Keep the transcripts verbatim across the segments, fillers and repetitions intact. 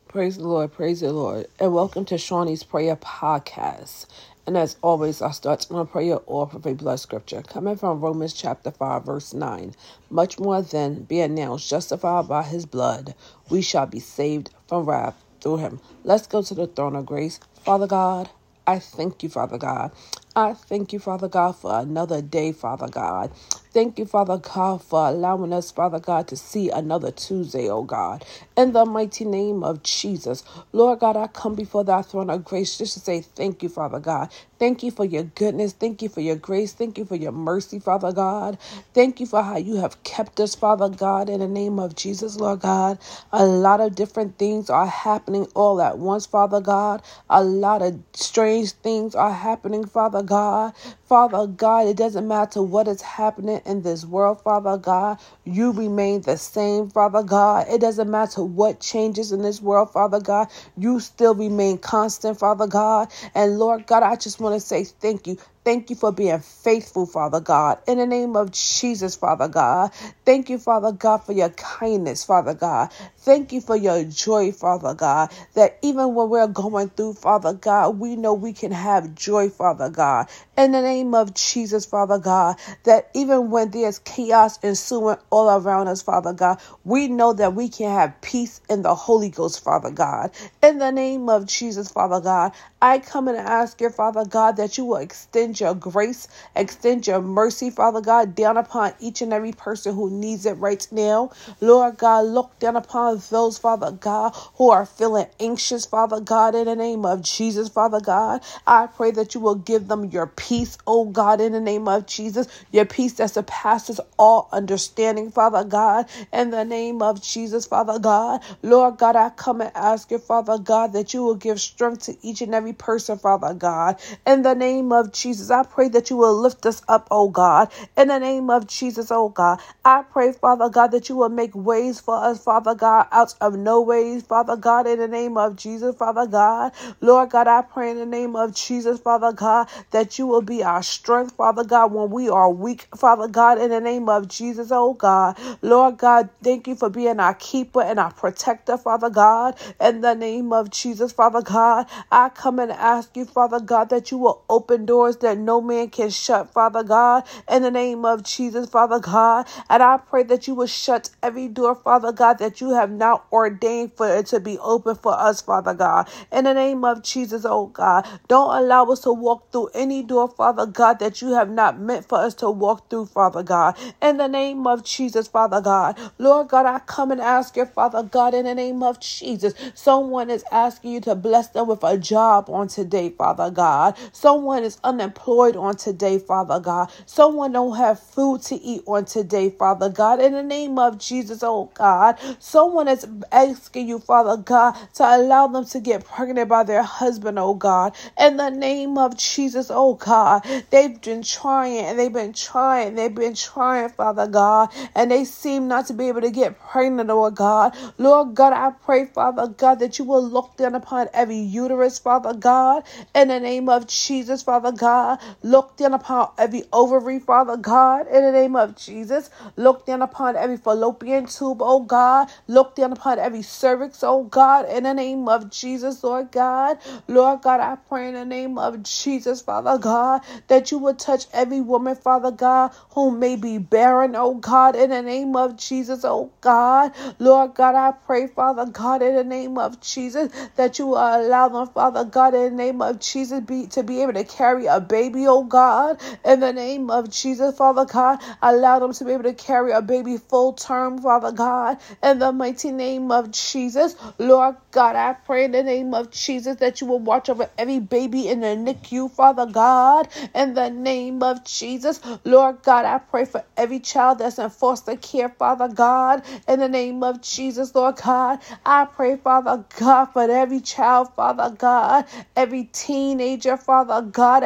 Praise the Lord, praise the Lord, and welcome to Shawnee's Prayer Podcast. And as always, I start my prayer off with a blood scripture, coming from Romans chapter five, verse nine. Much more than being now justified by his blood, we shall be saved from wrath through him. Let's go to the throne of grace. Father God, I thank you, Father God. I thank you, Father God, for another day, Father God. Thank you, Father God, for allowing us, Father God, to see another Tuesday, oh God. In the mighty name of Jesus, Lord God, I come before thy throne of grace just to say thank you, Father God. Thank you for your goodness. Thank you for your grace. Thank you for your mercy, Father God. Thank you for how you have kept us, Father God, in the name of Jesus, Lord God. A lot of different things are happening all at once, Father God. A lot of strange things are happening, Father God. Father God, it doesn't matter what is happening in this world, Father God. You remain the same, Father God. It doesn't matter what changes in this world, Father God. You still remain constant, Father God. And Lord God, I just want to say thank you. Thank you for being faithful, Father God. In the name of Jesus, Father God. Thank you, Father God, for your kindness, Father God. Thank you for your joy, Father God. That even when we're going through, Father God, we know we can have joy, Father God. In the name of Jesus, Father God. That even when there's chaos ensuing all around us, Father God, we know that we can have peace in the Holy Ghost, Father God. In the name of Jesus, Father God, I come and ask you, Father God, that you will extend your grace, extend your mercy, Father God, down upon each and every person who needs it right now. Lord God, look down upon those, Father God, who are feeling anxious, Father God, in the name of Jesus, Father God. I pray that you will give them your peace, oh God, in the name of Jesus, your peace that surpasses all understanding, Father God, in the name of Jesus, Father God. Lord God, I come and ask you, Father God, that you will give strength to each and every person, Father God, in the name of Jesus. I pray that you will lift us up, oh God, in the name of Jesus, oh God. I pray, Father God, that you will make ways for us, Father God, out of no ways, Father God, in the name of Jesus, Father God. Lord God, I pray in the name of Jesus, Father God, that you will be our strength, Father God, when we are weak, Father God, in the name of Jesus, oh God. Lord God, thank you for being our keeper and our protector, Father God, in the name of Jesus, Father God. I come and ask you, Father God, that you will open doors that no man can shut, Father God, in the name of Jesus, Father God. And I pray that you will shut every door, Father God, that you have not ordained for it to be open for us, Father God, in the name of Jesus, oh God. Don't allow us to walk through any door, Father God, that you have not meant for us to walk through, Father God, in the name of Jesus, Father God. Lord God, I come and ask you, Father God, in the name of Jesus. Someone is asking you to bless them with a job on today, Father God. Someone is unemployed on today, Father God. Someone don't have food to eat on today, Father God. In the name of Jesus, oh God. Someone is asking you, Father God, to allow them to get pregnant by their husband, oh God. In the name of Jesus, oh God. They've been trying and they've been trying. They've been trying, Father God. And they seem not to be able to get pregnant, oh God. Lord God, I pray, Father God, that you will look down upon every uterus, Father God. In the name of Jesus, Father God. Look down upon every ovary, Father God. In the name of Jesus. Look down upon every fallopian tube, oh God. Look down upon every cervix, oh God. In the name of Jesus, Lord God. Lord God, I pray in the name of Jesus, Father God, that you would touch every woman, Father God, who may be barren, oh God. In the name of Jesus, oh God. Lord God, I pray, Father God, in the name of Jesus, that you will allow them, Father God, in the name of Jesus, be to be able to carry a baby, oh God. In the name of Jesus, Father God, allow them to be able to carry a baby full term, Father God. In the mighty name of Jesus, Lord God, I pray in the name of Jesus that you will watch over every baby in the N I C U, Father God. In the name of Jesus, Lord God, I pray for every child that's in foster care, Father God. In the name of Jesus, Lord God, I pray, Father God, for every child, Father God, every teenager, Father God, every pre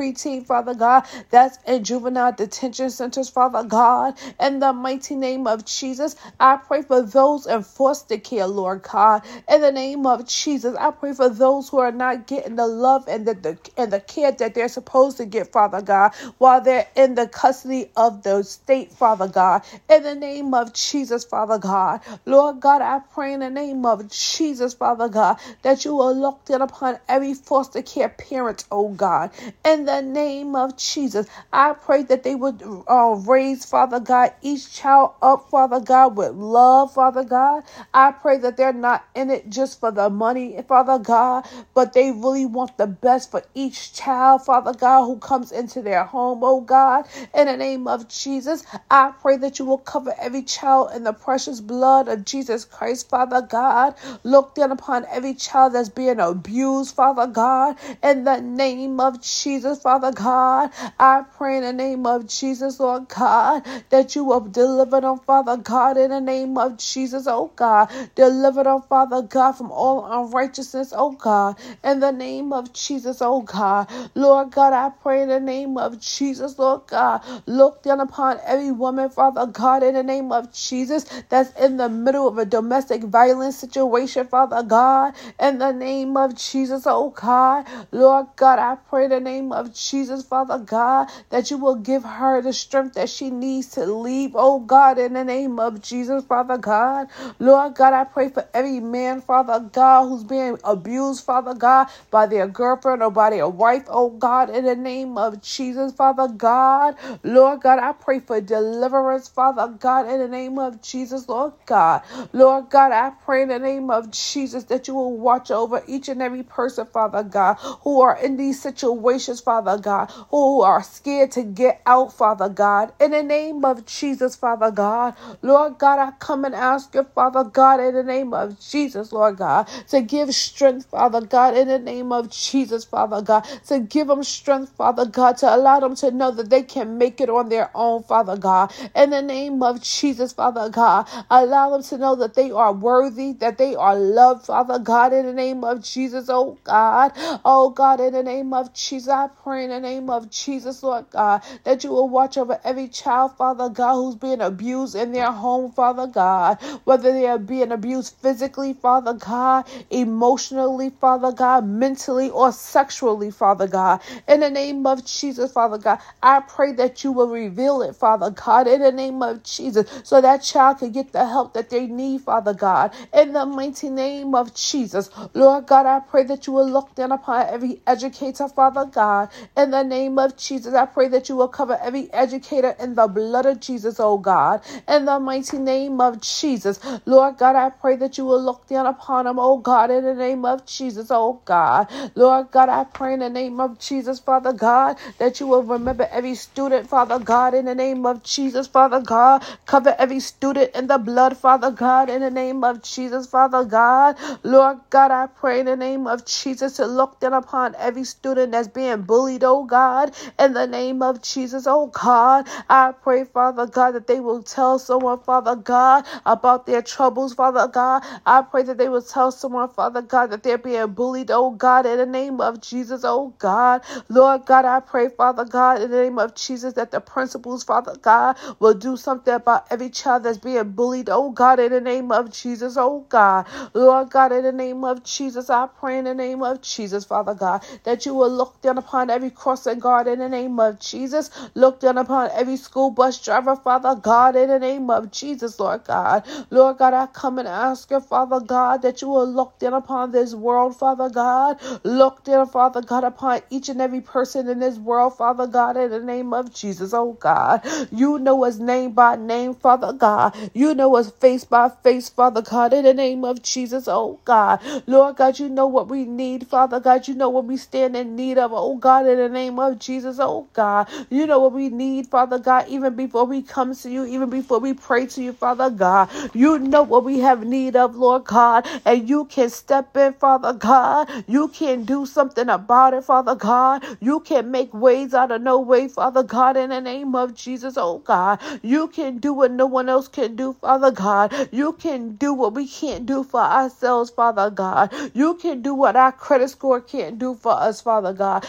preteen, Father God, that's in juvenile detention centers, Father God. In the mighty name of Jesus, I pray for those in foster care, Lord God. In the name of Jesus, I pray for those who are not getting the love and the, the and the care that they're supposed to get, Father God, while they're in the custody of the state, Father God. In the name of Jesus, Father God. Lord God, I pray in the name of Jesus, Father God, that you will look down upon every foster care parent, oh God. In the name of Jesus, I pray that they would uh, raise, Father God, each child up, Father God, with love, Father God. I pray that they're not in it just for the money, Father God, but they really want the best for each child, Father God, who comes into their home, oh God. In the name of Jesus, I pray that you will cover every child in the precious blood of Jesus Christ, Father God. Look down upon every child that's being abused, Father God. In the name of Jesus, Father God, I pray in the name of Jesus, Lord God, that you will deliver them, Father God, in the name of Jesus, oh God. Deliver them, Father God, from all unrighteousness, oh God. In the name of Jesus, oh God. Lord God, I pray in the name of Jesus, Lord God. Look down upon every woman, Father God, in the name of Jesus, that's in the middle of a domestic violence situation, Father God. In the name of Jesus, oh God. Lord God, I pray in the name of Jesus, Father God, that you will give her the strength that she needs to leave, oh God, in the name of Jesus, Father God. Lord God, I pray for every man, Father God, who's being abused, Father God, by their girlfriend or by their wife, oh God, in the name of Jesus, Father God. Lord God, I pray for deliverance, Father God, in the name of Jesus, Lord God. Lord God, I pray in the name of Jesus that you will watch over each and every person, Father God, who are in these situations, Father God, who are scared to get out, Father God. In the name of Jesus, Father God. Lord God, I come and ask you, Father God, in the name of Jesus, Lord God, to give strength, Father God, in the name of Jesus, Father God, to give them strength, Father God, to allow them to know that they can make it on their own, Father God. In the name of Jesus, Father God, allow them to know that they are worthy, that they are loved, Father God, in the name of Jesus, oh God. Oh God, in the name of Jesus, I pray in the name of Jesus, Lord God, that you will watch over every child, Father God, who's being abused in their home, Father God, whether they are being abused physically, Father God, emotionally, Father God, mentally or sexually, Father God. In the name of Jesus, Father God, I pray that you will reveal it, Father God, in the name of Jesus, so that child can get the help that they need, Father God. In the mighty name of Jesus, Lord God, I pray that you will look down upon every educator, Father God. In the name of Jesus, I pray that you will cover every educator in the blood of Jesus, oh God. In the mighty name of Jesus, Lord God, I pray that you will look down upon them, oh God, in the name of Jesus, oh God. Lord God, I pray in the name of Jesus, Father God, that you will remember every student, Father God, in the name of Jesus, Father God. Cover every student in the blood, Father God, in the name of Jesus, Father God. Lord God, I pray in the name of Jesus to look down upon every student that's being bullied, oh God, in the name of Jesus, oh God. I pray, Father God, that they will tell someone, Father God, about their troubles, Father God. I pray that they will tell someone, Father God, that they're being bullied, oh God, in the name of Jesus, oh God. Lord God, I pray, Father God, in the name of Jesus, that the principals, Father God, will do something about every child that's being bullied, oh God, in the name of Jesus, oh God. Lord God, in the name of Jesus, I pray in the name of Jesus, Father God, that you will look down upon every crossing guard in the name of Jesus. Look down upon every school bus driver, Father God, in the name of Jesus, Lord God. Lord God, I come and ask you, Father God, that you will look down upon this world, Father God. Look down, Father God, upon each and every person in this world, Father God, in the name of Jesus, oh God. You know us name by name, Father God. You know us face by face, Father God, in the name of Jesus, oh God. Lord God, you know what we need, Father God. You know what we stand in need of, oh God, in the name of Jesus, oh God. You know what we need, Father God, even before we come to you, even before we pray to you, Father God. You know what we have need of, Lord God, and you can step in, Father God. You can do something about it, Father God. You can make ways out of no way, Father God, in the name of Jesus, oh God. You can do what no one else can do, Father God. You can do what we can't do for ourselves, Father God. You can do what our credit score can't do for us, Father God. You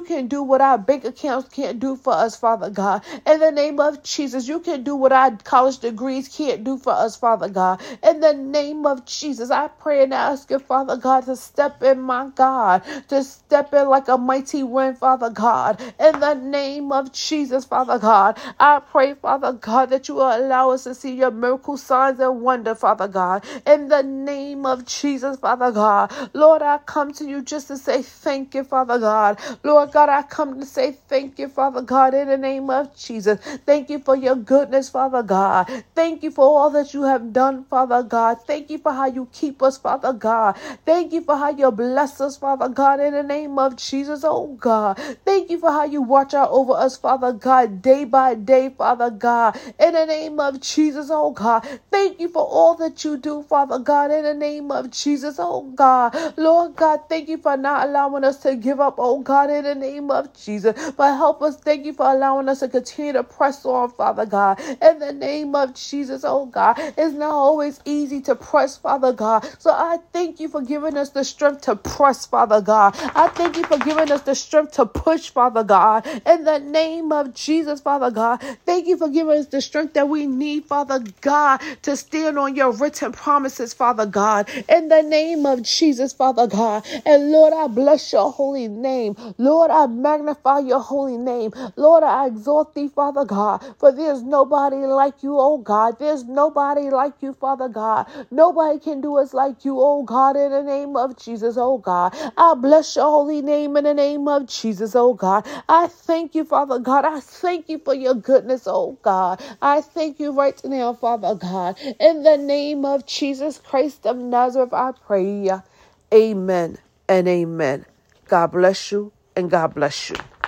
can do what our bank accounts can't do for us, Father God. In the name of Jesus, you can do what our college degrees can't do for us, Father God. In the name of Jesus, I pray and ask you, Father God, to step in, my God, to step in like a mighty wind, Father God. In the name of Jesus, Father God, I pray, Father God, that you will allow us to see your miracle signs and wonder, Father God. In the name of Jesus, Father God, Lord, I come to you just to say thank you, Father God. Lord God, I come to say thank you, Father God, in the name of Jesus. Thank you for your goodness, Father God. Thank you for all that you have done, Father God. Thank you for how you keep us, Father God. Thank you for how you bless us, Father God, in the name of Jesus, oh God. Thank you for how you watch out over us, Father God, day by day, Father God, in the name of Jesus, oh God. Thank you for all that you do, Father God, in the name of Jesus, oh God. Lord God, thank you for not allowing us to give up, oh God, in the name of Jesus. But help us, thank you for allowing us to continue to press on, Father God, in the name of Jesus, oh God. It's not always easy to press, Father God. So I thank you for giving us the strength to press, Father God. I thank you for giving us the strength to push, Father God, in the name of Jesus, Father God. Thank you for giving us the strength that we need, Father God, to stand on your written promises, Father God, in the name of Jesus, Father God. And Lord, I bless your holy name. Lord, I magnify your holy name. Lord, I exalt thee, Father God, for there's nobody like you, oh God. There's nobody like you, Father God. Nobody can do us like you, oh God, in the name of Jesus, oh God. I bless your holy name in the name of Jesus, oh God. I thank you, Father God. I thank you for your goodness, oh God. I thank you right now, Father God. In the name of Jesus Christ of Nazareth, I pray. Amen and amen. God bless you and God bless you.